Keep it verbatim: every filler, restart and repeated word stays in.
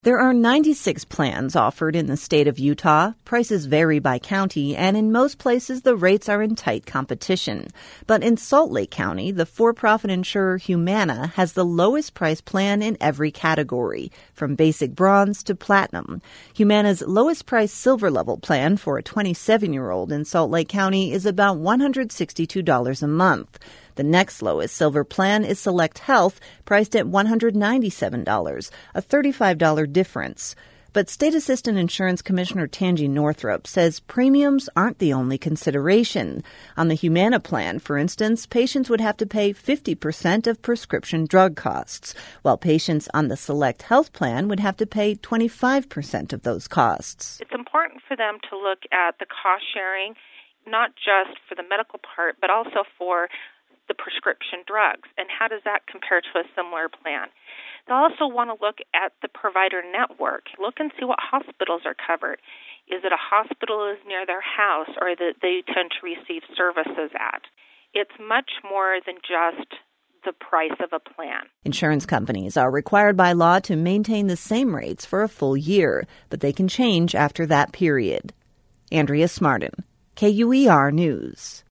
There are ninety-six plans offered in the state of Utah. Prices vary by county, and in most places the rates are in tight competition. But in Salt Lake County, the for-profit insurer Humana has the lowest price plan in every category, from basic bronze to platinum. Humana's lowest price silver level plan for a twenty-seven-year-old in Salt Lake County is about one hundred sixty-two dollars a month. The next lowest silver plan is Select Health, priced at one hundred ninety-seven dollars, a thirty-five dollars difference. But State Assistant Insurance Commissioner Tangi Northrup says premiums aren't the only consideration. On the Humana plan, for instance, patients would have to pay fifty percent of prescription drug costs, while patients on the Select Health plan would have to pay twenty-five percent of those costs. It's important for them to look at the cost sharing, not just for the medical part, but also for the prescription drugs, and how does that compare to a similar plan? They'll also want to look at the provider network. Look and see what hospitals are covered. Is it a hospital is near their house or that they tend to receive services at? It's much more than just the price of a plan. Insurance companies are required by law to maintain the same rates for a full year, but they can change after that period. Andrea Smartin, K U E R News.